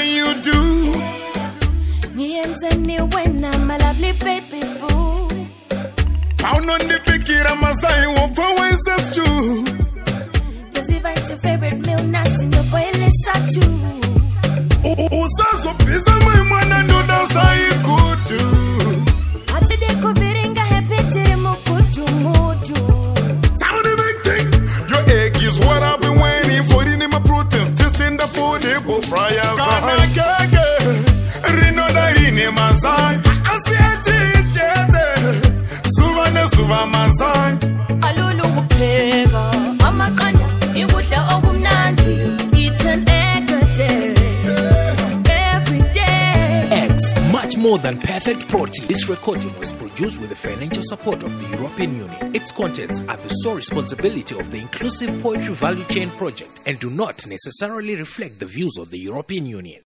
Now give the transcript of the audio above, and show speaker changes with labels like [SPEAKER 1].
[SPEAKER 1] you do.
[SPEAKER 2] When I'm a lovely baby boo.
[SPEAKER 1] Pound on the bikira Masai won't always that's true.
[SPEAKER 2] Does he write your favorite meal? Nasi no boy lisa too.
[SPEAKER 1] Oh, so pizza my man and do that's how you could do.
[SPEAKER 2] Ati de kuviringa hepete mukutu mudu.
[SPEAKER 1] Sound the big thing. Your egg is what I've been waiting for in my protest. Testing the food, they will fry us. Rino da ine mazai. Asiati chete. Suva mazai.
[SPEAKER 2] Alulu upega. Amakanda. Iwusha obumnandi. It's an egg a day. Every day.
[SPEAKER 3] Eggs, much more than perfect protein. This recording was produced with the financial support of the European Union. Its contents are the sole responsibility of the Inclusive Poetry Value Chain Project and do not necessarily reflect the views of the European Union.